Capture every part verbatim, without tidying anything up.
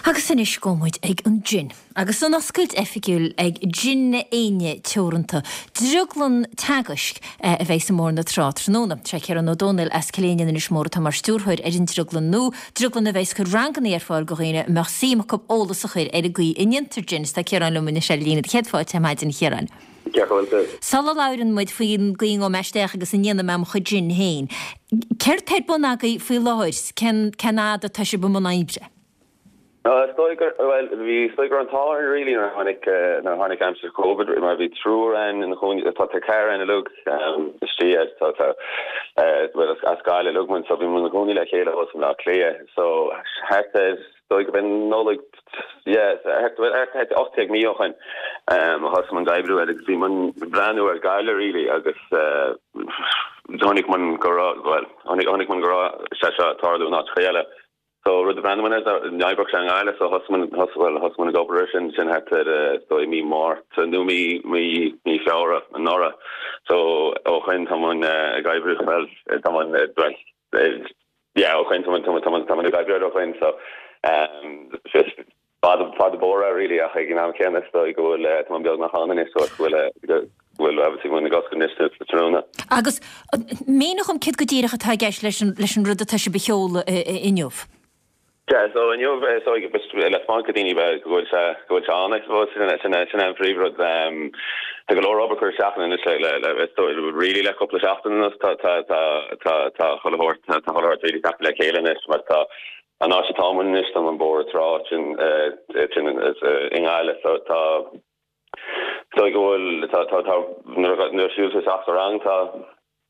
Agus san is gomid ag an gin. Agus san oscailt effigiúil ag gin na aine teoranta. Druglan tagaisc a bheith sa mór na trátr nóna. Tre cear an O'Donnell as caléine in is mór tá mar stúrthir ar in druglan nó. Druglan a bheith chu rangan ar fáil go réine mar síach cop ólas a chuir ar a gui iniontar gin tá cear an lumina se lína cheadfáid te maidin chearan. Sala lauren muid faoin going ó meisteach agus in dhéanam am chu gin héin. Ceir teir bon agaí faoi láir cen cenáda tá se bum an aibre? Uh, Stoiger, well, we Stoiger on Tar really in Harnick, uh, in Harnick Amsterdam COVID. It might be true and in the Hun, thought the car and look, um, the street, thought, uh, well, as Skyla look when something when the Hun like Hela was not clear. So, had said Stoiger been no like, yes, I had to, I had to take me off and um, husband guy blew at the Simon brand new Skyla really. I guess uh, Harnick man Gora, well, Harnick Harnick man Gora, Shasha Tardo not Hela. So the brand one is Nybrook Shanghai, so husband husband husband operation sin had to so me more to do me me me Flora and Nora. So oh when someone a guy well someone like yeah oh when someone someone someone someone a guy when so um just father father Bora really I think I'm chemist so I go to someone build my hand in so will well obviously when the gas condition for Toronto. Agus me noch um kid go dierig het hageis leis leis rudde tasje bejool in jof. Yeah, so when you've uh, so you just left marketing about go to go to on I suppose and it's an it's an free road um the galore over course happening it's like so it would really like a couple of afternoons to to to to to Hullhort to Hullhort really happy like Helen is but uh and also Tom when this on board through and uh it's in in Ireland so to so you go to to to no shoes is after around to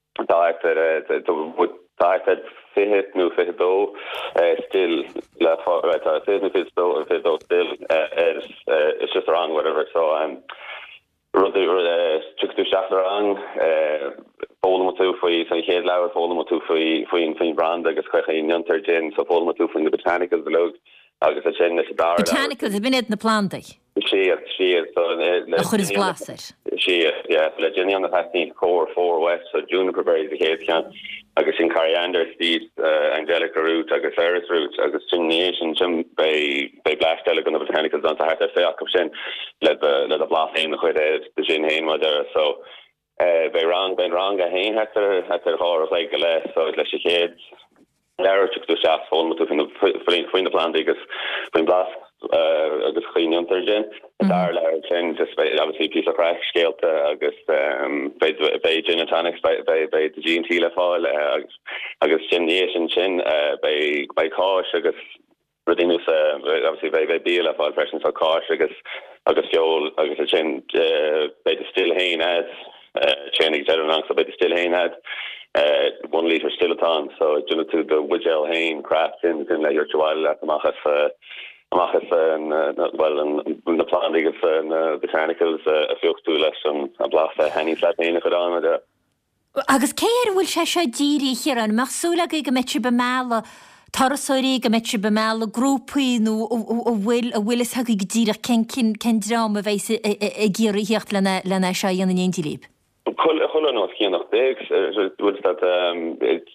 to to That fit new fit though still left right fit fit though fit though still is it's just wrong whatever so um the six to shaft around follow mo two for so head loud follow mo two for for in brand I guess quite in yonter gin so follow mo two from the botanicals below I guess a gin is bar botanicals have been in the plant she is she is so is blaster she is yeah the gin on the fifteen core four west so juniper berries the head can I guess in coriander seeds, uh, angelica root, I guess ferris root, I guess gymnasium, gym by by black delicate on the botanicals on to have to say I come in let the let the blast in the quite the gin hain was there so uh by wrong by wrong a hain had to had to horror like a less so it's like kids there took the shaft full to the find the plant because when blast uh I guess clean on their gin there large and just by obviously piece of crash scale to I guess um by by gin and tonics by by by the G and T level uh I guess gymnasium chin uh by by Kosh I guess readiness uh obviously by by B level fresh so Kosh I guess I guess fuel I guess a chin uh by the still hain ads uh chain etc so by the still hain ads uh one litre still a ton so you know to the Widgel hain craft in in like your chihuahua at the machas uh Machas and uh, well and the plan league and uh, botanicals a few two less and a blast a henny flat in it on there. Agus ceir bhfuil se se díri here an marsúla go metri be mala tarasori go metri be mala grúpaí nó ó bhfuil a bhfuil is hagi go díri cen cin cen drama bheits a géirí hiocht lena lena se an an dilib. Chul chul nó cin nach big would that um it's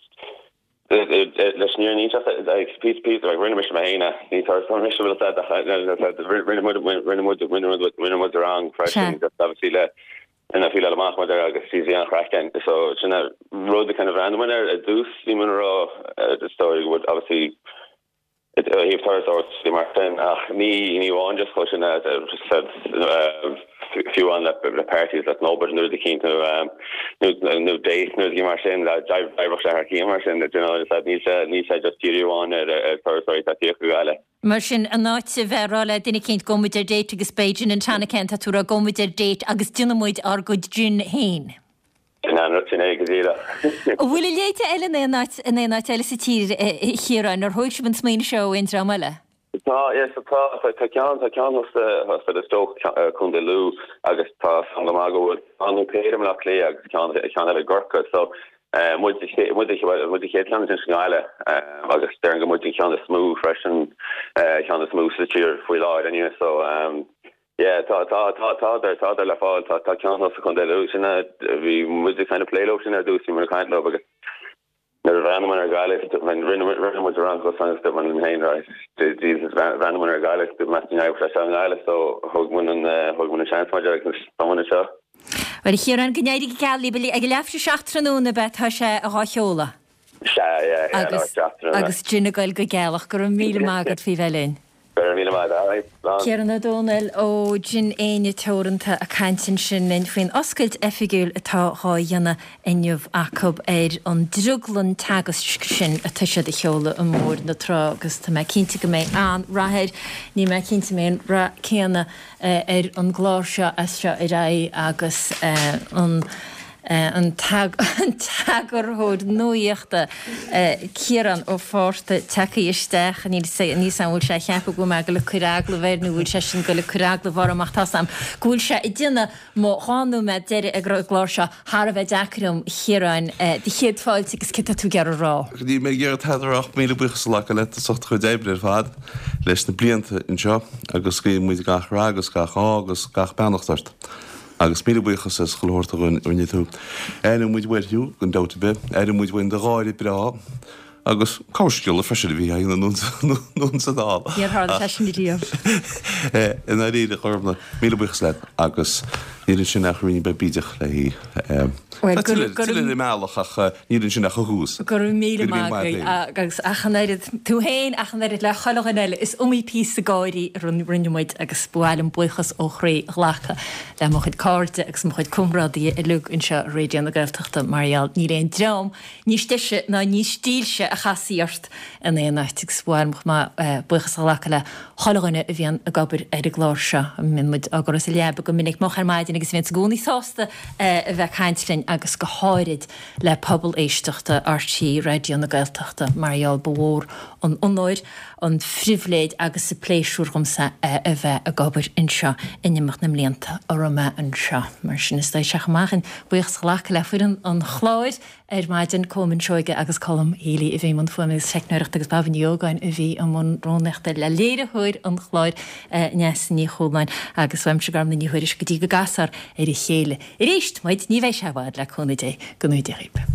leis near ní like piece piece like rinne mis mahena ní tar son mis will that that rinne mud rinne mud rinne rinne mud wrong fresh obviously le and I feel a lot more there I guess easy on crack then so it's in a road the kind of random winner a deuce Simon Raw the story would obviously it uh, he first or the Martin uh me me one just pushing that just said uh few on the, the parties that nobody knew the keen to um new new date new the Martin that I I rush our key Martin that you know that needs uh, needs I just give you on at first sorry that you gale Martin a night verala dinne kind go with their date agus Beijing and China Kent to go with their date agus dynamite are good gin hain Na not in egzila. Will you later Ellen and not and then I tell us here on or Hochman's main show in Dramala. No, yes, so ta ta can ta can was the for the stoke Kundaloo agus ta from the mago on pay them not clear can can have a gorka so um would the would the would the head can in Scala um agus staring would the can the smooth fresh and uh can the smooth the cheer for lot anyway so um yeah ta ta ta ta there ta there la fall ta ta can also Kundaloo and we would the kind of play lotion I do see more kind of er random er geilig when rinne was around go fans that when hein right Jesus random er geilig the match now fresh on geilig so hog mun en hog mun a chance ma just someone show Well hier an gneide galli bili ag lefte seachtrúna bet ha sé a chola Ja ja agus agus jinna gail go gealach gur míle mágad fi velin Cearan O'Donnell ó gin éine teoranta a cantin sin in faoin oscailt effigiúil atá dhéanana inniuh acob ar an druglan tagas sin a tuise de cheola an mór na trá agus tá me cinnta go méid an rathir ní me cinnta mé ra céanna ar an gláir seo astra i ra agus an an tagarthód nuíochta Ciaran ó fórta take isteach a níos an bhfuil sé cheappa go me go le curagla bhéir nó bhfuil sé sin go le curagla bhar amach tasam. Gúil sé i dtíanana má cháú me deire ag gláir seo Har a bheith deacrum Ciaran de chéad fáilte agus citta tú gear rá. Dí mé ggéir heidirach míle buchas le le a socht chu débre fad leis na blianta in seo agus cé muid gach rá agus gach á agus gach bennachtart. agus míle buchas is choirta gon ine tú. Éine muid weirú gon dáta be, éine muid bhain de ráide bra agus cáisciúla feisiid bhí aon nún sa dá. Níorthla feisiid díomh. In a réide chumna míle buchas le agus níann sin nach rií be bíideach le hí. Tuile meachach níann sin nach hús. Gur míle agus achannéid tú héin achannéid le cholachan eile is umí pí a gáirí run rinnemuid agus buáilm buchas ó chré ghlacha le mo chuid cáte agus mo chuid cumrádaí i lug in seo réidir na gaibhteachta Marial ní réon dram ní stiise ná ní stíilse a chasíart in é náitig sbuáilmach má buchas ghlacha le cholachanne a bhíon a gabir ar a gláir seo min muid agur sa leab go minic mo maidin agus bhíon gúnaí sásta a bheith caiintlinn agus go háirid le pobl éisteachta artí radio na gailteachta Marial Bhór an onóir an frihléid agus sa pléisiúrgamsa a bheith a gabir in seo inimach na mlíanta ó me an seo. Mar sin is seachachmachchan buchas ghlacha le fuan an chláid ar maidin comin seoige agus colm hélí i bhí man fuim is secnúireachta agus baban yogain a bhí an món rónachta le léire chuir an chláid neas ní chomáin agus bhaim se garm na níhuiiris go dtí go gasar ar i chéile. I réist maid ní bheith se bhad le chuna dé go nuidirib.